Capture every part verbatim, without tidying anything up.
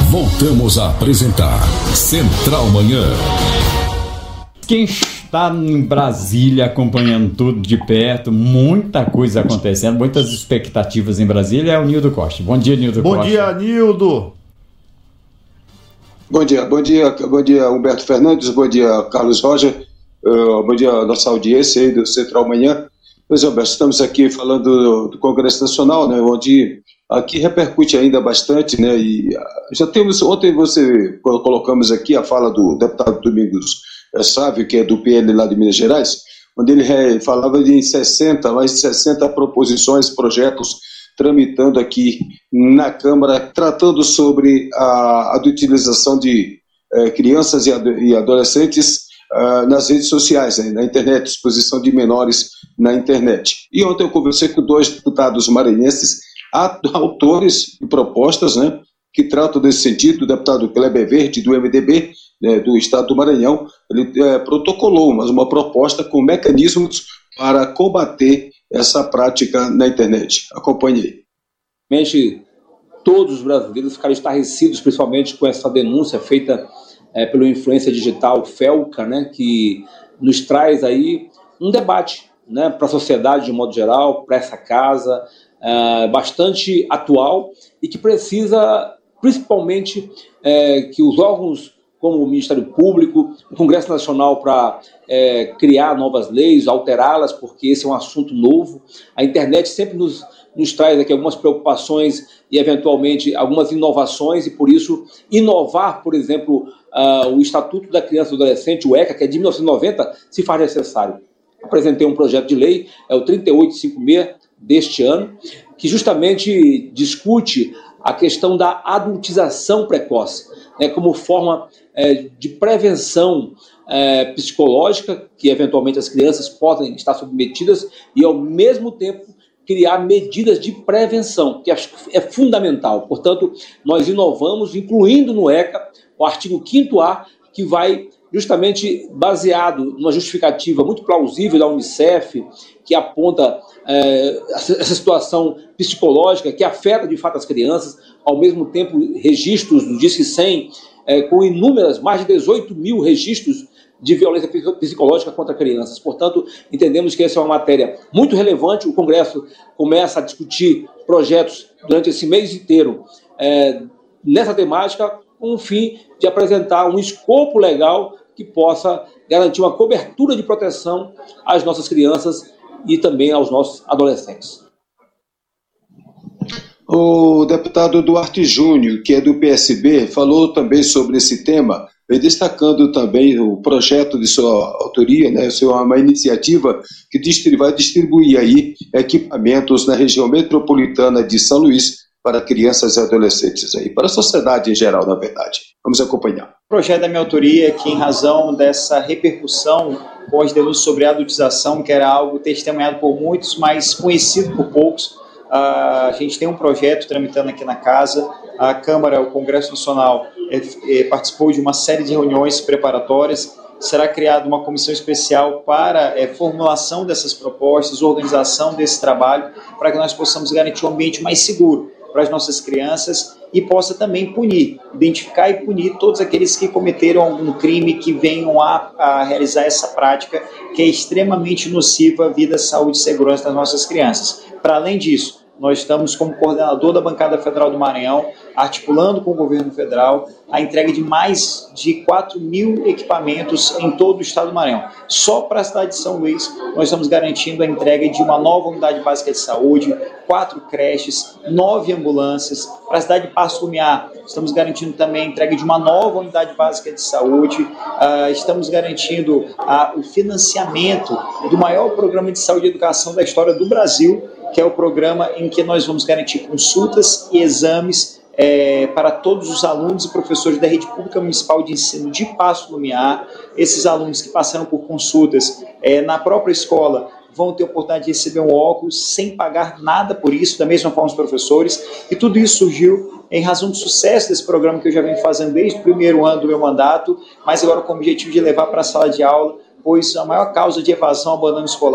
Voltamos a apresentar Central Manhã. Quem está em Brasília acompanhando tudo de perto, muita coisa acontecendo, muitas expectativas em Brasília, é o Nildo Costa. Bom dia, Nildo Bom Costa. Bom dia, Nildo. Bom dia, bom dia, bom dia, Humberto Fernandes, bom dia, Carlos Roger, uh, bom dia, nossa audiência aí do Central Manhã. Pois é, Humberto, estamos aqui falando do, do Congresso Nacional, né, onde aqui repercute ainda bastante, né, e já temos, ontem você, colocamos aqui a fala do deputado Domingos Sávio, que é do P L lá de Minas Gerais, onde ele falava de sessenta, mais de sessenta proposições, projetos tramitando aqui na Câmara, tratando sobre a, a utilização de eh, crianças e, ad, e adolescentes uh, nas redes sociais, né, na internet, exposição de menores na internet. E ontem eu conversei com dois deputados maranhenses, autores de propostas, né, que tratam desse sentido. O deputado Kleber Verde, do M D B, né, do Estado do Maranhão, ele é, protocolou mas uma proposta com mecanismos para combater essa prática na internet. Acompanhe aí. Todos os brasileiros ficaram estarrecidos, principalmente com essa denúncia feita é, pelo influência digital Felca, né, que nos traz aí um debate, né, para a sociedade de modo geral, para essa casa, é, bastante atual e que precisa, principalmente, é, que os órgãos como o Ministério Público, o Congresso Nacional para é, criar novas leis, alterá-las, porque esse é um assunto novo. A internet sempre nos, nos traz aqui algumas preocupações e, eventualmente, algumas inovações, e, por isso, inovar, por exemplo, uh, o Estatuto da Criança e do Adolescente, o ECA, que é de mil novecentos e noventa, se faz necessário. Apresentei um projeto de lei, é o trinta e oito cinquenta e seis deste ano, que justamente discute a questão da adultização precoce, né, como forma é, de prevenção é, psicológica, que eventualmente as crianças podem estar submetidas, e ao mesmo tempo criar medidas de prevenção, que acho que é fundamental. Portanto, nós inovamos, incluindo no ECA, o artigo quinto A, que vai justamente baseado numa justificativa muito plausível da Unicef, que aponta é, essa situação psicológica que afeta de fato as crianças, ao mesmo tempo registros do Disque cem, é, com inúmeras, mais de dezoito mil registros de violência psicológica contra crianças. Portanto, entendemos que essa é uma matéria muito relevante. O Congresso começa a discutir projetos durante esse mês inteiro é, nessa temática, com o fim de apresentar um escopo legal que possa garantir uma cobertura de proteção às nossas crianças e também aos nossos adolescentes. O deputado Duarte Júnior, que é do P S B, falou também sobre esse tema, destacando também o projeto de sua autoria, né, uma iniciativa que vai distribuir aí equipamentos na região metropolitana de São Luís para crianças e adolescentes, aí, para a sociedade em geral, na verdade. Vamos acompanhar. O projeto da minha autoria é que, em razão dessa repercussão com as denúncias sobre a adultização, que era algo testemunhado por muitos, mas conhecido por poucos, a gente tem um projeto tramitando aqui na casa. A Câmara, o Congresso Nacional, é, é, participou de uma série de reuniões preparatórias. Será criada uma comissão especial para é, formulação dessas propostas, organização desse trabalho, para que nós possamos garantir um ambiente mais seguro para as nossas crianças e possa também punir, identificar e punir todos aqueles que cometeram algum crime, que venham a, a realizar essa prática que é extremamente nociva à vida, saúde e segurança das nossas crianças. Para além disso, nós estamos como coordenador da Bancada Federal do Maranhão, articulando com o governo federal a entrega de mais de quatro mil equipamentos em todo o estado do Maranhão. Só para a cidade de São Luís, nós estamos garantindo a entrega de uma nova unidade básica de saúde, quatro creches, nove ambulâncias. Para a cidade de Passo Lumiar, estamos garantindo também a entrega de uma nova unidade básica de saúde. Uh, estamos garantindo uh, o financiamento do maior programa de saúde e educação da história do Brasil, que é o programa em que nós vamos garantir consultas e exames é, para todos os alunos e professores da Rede Pública Municipal de Ensino de Passo Lumiar. Esses alunos que passaram por consultas é, na própria escola vão ter a oportunidade de receber um óculos sem pagar nada por isso, da mesma forma os professores. E tudo isso surgiu em razão do sucesso desse programa que eu já venho fazendo desde o primeiro ano do meu mandato, mas agora com o objetivo de levar para a sala de aula, pois a maior causa de evasão ao abandono escolar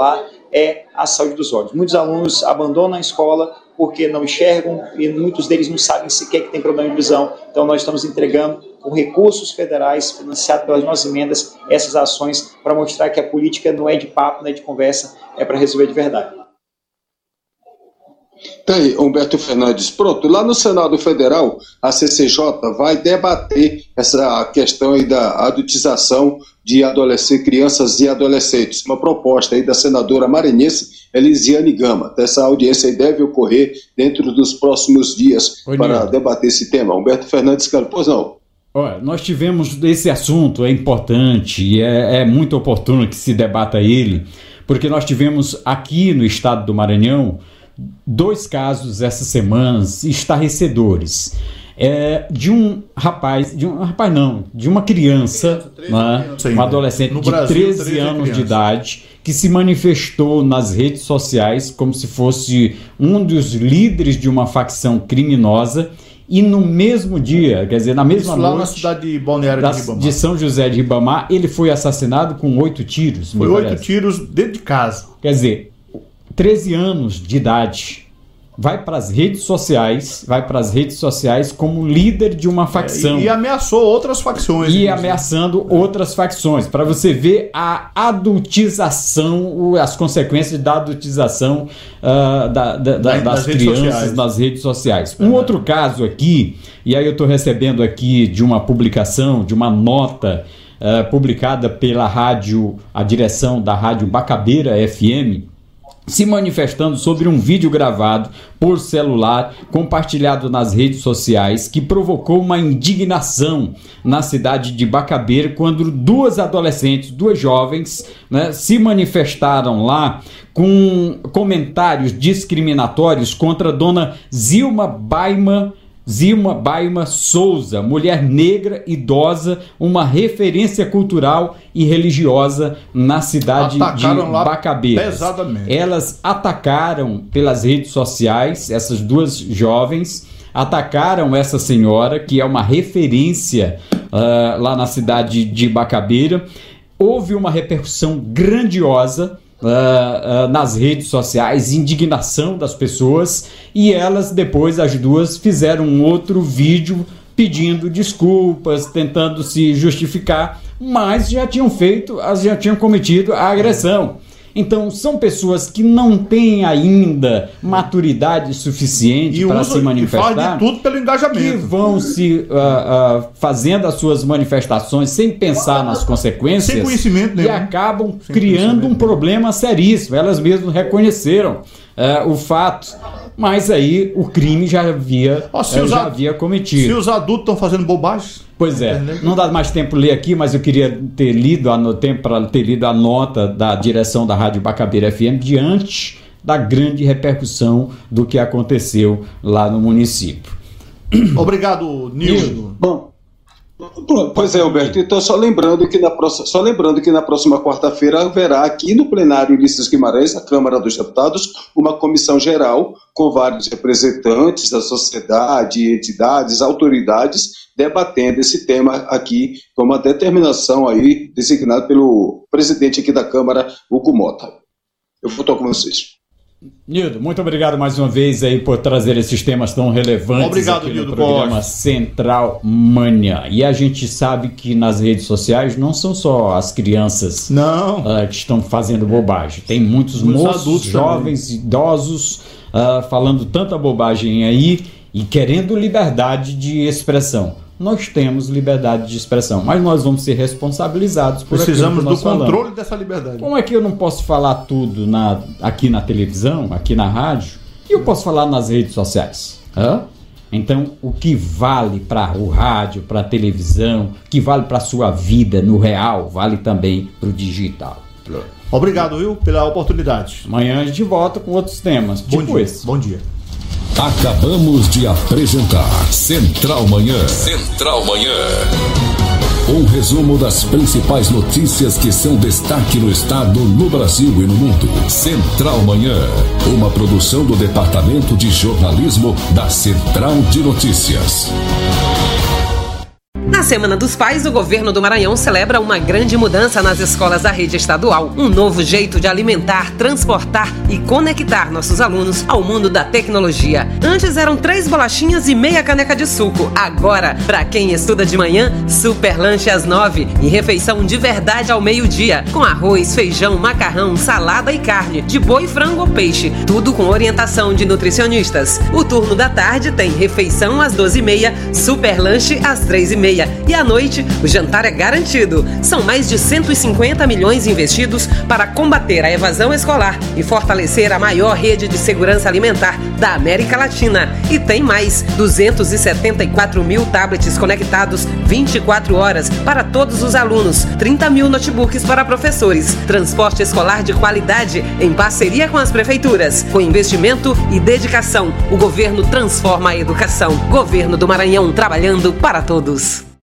é a saúde dos olhos. Muitos alunos abandonam a escola porque não enxergam e muitos deles não sabem sequer que tem problema de visão. Então nós estamos entregando com recursos federais, financiados pelas nossas emendas, essas ações para mostrar que a política não é de papo, não é de conversa, é para resolver de verdade. Tá aí, Humberto Fernandes. Pronto, lá no Senado Federal, a C C J vai debater essa questão aí da adultização de adolescentes, crianças e adolescentes. Uma proposta aí da senadora maranhense Elisiane Gama. Essa audiência aí deve ocorrer dentro dos próximos dias Oi, para Nildo. debater esse tema. Humberto Fernandes, cara, pois não. Olha, nós tivemos esse assunto, é importante e é, é muito oportuno que se debata ele, porque nós tivemos aqui no estado do Maranhão dois casos essas semanas estarrecedores. É, de um rapaz, de um rapaz não, de uma criança, né, um adolescente de treze anos de idade, que se manifestou nas redes sociais como se fosse um dos líderes de uma facção criminosa. E no mesmo dia, quer dizer, na mesma Isso lá noite, na cidade de Balneário da, de Ribamar. de São José de Ribamar, ele foi assassinado com oito tiros. Foi oito tiros dentro de casa. Quer dizer, treze anos de idade, vai para as redes sociais, vai para as redes sociais como líder de uma facção. É, e, e ameaçou outras facções. E ameaçando outras facções, para você ver a adultização, as consequências da adultização uh, da, da, da, das crianças nas redes sociais. Um outro caso aqui, e aí eu estou recebendo aqui de uma publicação, de uma nota uh, publicada pela rádio, a direção da rádio Bacabeira F M, se manifestando sobre um vídeo gravado por celular, compartilhado nas redes sociais, que provocou uma indignação na cidade de Bacabeira, quando duas adolescentes, duas jovens, né, se manifestaram lá com comentários discriminatórios contra a dona Zilma Baima Zilma Baima Souza, mulher negra, idosa, uma referência cultural e religiosa na cidade atacaram de Bacabeira. Pesadamente. Elas atacaram pelas redes sociais, essas duas jovens, atacaram essa senhora, que é uma referência uh, lá na cidade de Bacabeira. Houve uma repercussão grandiosa Uh, uh, nas redes sociais, indignação das pessoas, e elas depois, as duas, fizeram um outro vídeo pedindo desculpas, tentando se justificar, mas já tinham feito, já tinham cometido a agressão. Então são pessoas que não têm ainda maturidade suficiente para se manifestar, e faz de tudo pelo engajamento, que vão se uh, uh, fazendo as suas manifestações sem pensar nas consequências, sem conhecimento nenhum, e acabam criando um problema seríssimo. Elas mesmas reconheceram uh, o fato, mas aí o crime já havia, oh, uh, já havia cometido. Se os adultos estão fazendo bobagens. Pois é, não dá mais tempo ler aqui, mas eu queria ter lido a, tempo para ter lido a nota da direção da Rádio Bacabeira F M diante da grande repercussão do que aconteceu lá no município. Obrigado, Nildo. Bom, pois é, Alberto. Então, só lembrando que na próxima, só lembrando que na próxima quarta-feira haverá aqui no plenário Ulisses Guimarães, na Câmara dos Deputados, uma comissão geral com vários representantes da sociedade, entidades, autoridades, debatendo esse tema aqui com uma determinação aí designada pelo presidente aqui da Câmara, Hugo Mota. Eu vou tocar com vocês. Nildo, muito obrigado mais uma vez aí por trazer esses temas tão relevantes. Obrigado, aqui Nildo, no programa Central Manhã. E a gente sabe que nas redes sociais não são só as crianças não. Uh, que estão fazendo bobagem. Tem muitos, muitos moços, adultos, jovens, também. idosos uh, falando tanta bobagem aí e querendo liberdade de expressão. Nós temos liberdade de expressão, mas nós vamos ser responsabilizados por Precisamos aquilo que nós do controle falamos. Dessa liberdade. Como é que eu não posso falar tudo na, aqui na televisão, aqui na rádio, e eu posso falar nas redes sociais? Hã? Então, o que vale para o rádio, para a televisão, o que vale para a sua vida no real, vale também para o digital. Obrigado, Will, pela oportunidade. Amanhã a gente volta com outros temas. Bom tipo dia. esse. Bom dia. Acabamos de apresentar Central Manhã. Central Manhã. Um resumo das principais notícias que são destaque no estado, no Brasil e no mundo. Central Manhã. Uma produção do Departamento de Jornalismo da Central de Notícias. Na Semana dos Pais, o governo do Maranhão celebra uma grande mudança nas escolas da rede estadual. Um novo jeito de alimentar, transportar e conectar nossos alunos ao mundo da tecnologia. Antes eram três bolachinhas e meia caneca de suco. Agora, para quem estuda de manhã, super lanche às nove e refeição de verdade ao meio-dia, com arroz, feijão, macarrão, salada e carne, de boi, frango ou peixe, tudo com orientação de nutricionistas. O turno da tarde tem refeição às doze e meia, super lanche às três e meia. E à noite, o jantar é garantido. São mais de cento e cinquenta milhões investidos para combater a evasão escolar e fortalecer a maior rede de segurança alimentar da América Latina. E tem mais, duzentos e setenta e quatro mil tablets conectados vinte e quatro horas para todos os alunos, trinta mil notebooks para professores, transporte escolar de qualidade em parceria com as prefeituras. Com investimento e dedicação, o governo transforma a educação. Governo do Maranhão, trabalhando para todos.